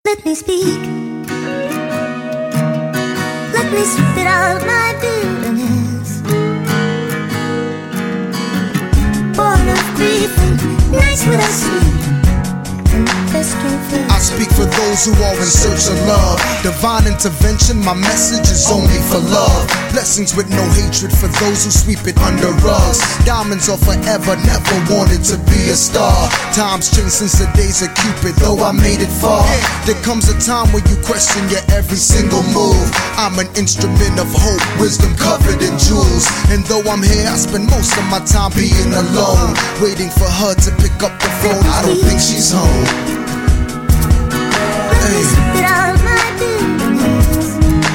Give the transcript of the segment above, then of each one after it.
Let me speak. Let me spit out my bitterness. Born of grief and nights without sleep. I speak for those who are in search of love. Divine intervention, my message is only for love. Blessings with no hatred for those who sweep it under rugs. Diamonds are forever, never wanted to be a star. Times change since the days of Cupid, though I made it far. There comes a time when you question your every single move. I'm an instrument of hope, wisdom covered in jewels. And though I'm here, I spend most of my time being alone, waiting for her to pick up the phone. I don't think she's home. Hey. Spit out my bitterness.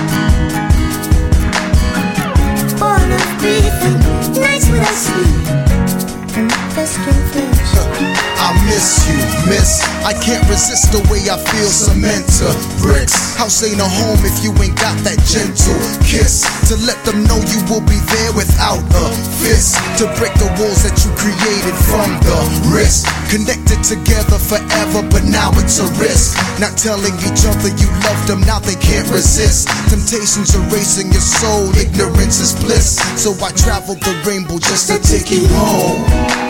Born of grief and nights without sleep. And festering flesh. I miss you, miss. I can't resist the way I feel. Cement to bricks. House ain't a home if you ain't got that gentle kiss. To let them know you will be there without a fist. To break the walls that you created from the wrist. Connected together forever, but now it's a risk. Not telling each other you love them, now they can't resist. Temptations erasing your soul, ignorance is bliss. So I traveled the rainbow just to take you home.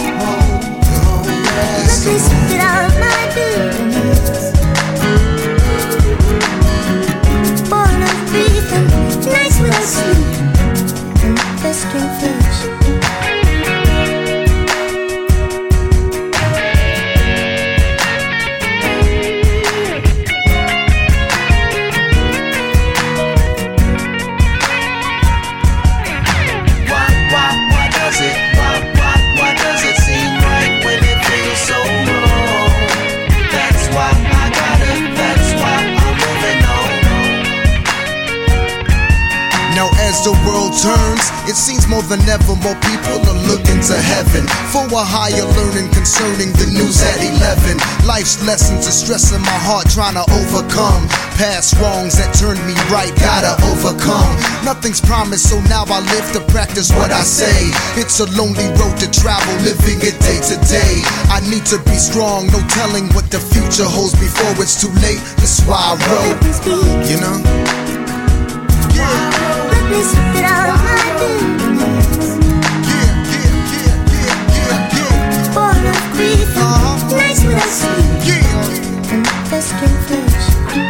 Let me spit out my bitterness. Born of grief and nights without sleep. And festering flesh. As the world turns, it seems more than ever more people are looking to heaven for a higher learning concerning the news at 11. Life's lessons are stressing my heart, trying to overcome past wrongs that turned me right, gotta overcome. Nothing's promised, so now I live to practice what I say. It's a lonely road to travel, living it day to day. I need to be strong, no telling what the future holds before it's too late. That's why I wrote, you know? Let me spit out my bitterness. Born of grief and nights without sleep. And festering flesh.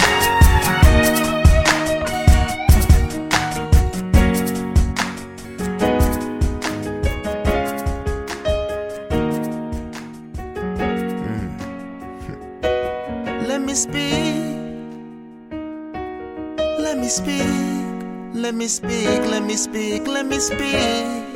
Let me speak. Let me speak. Let me speak, let me speak, let me speak.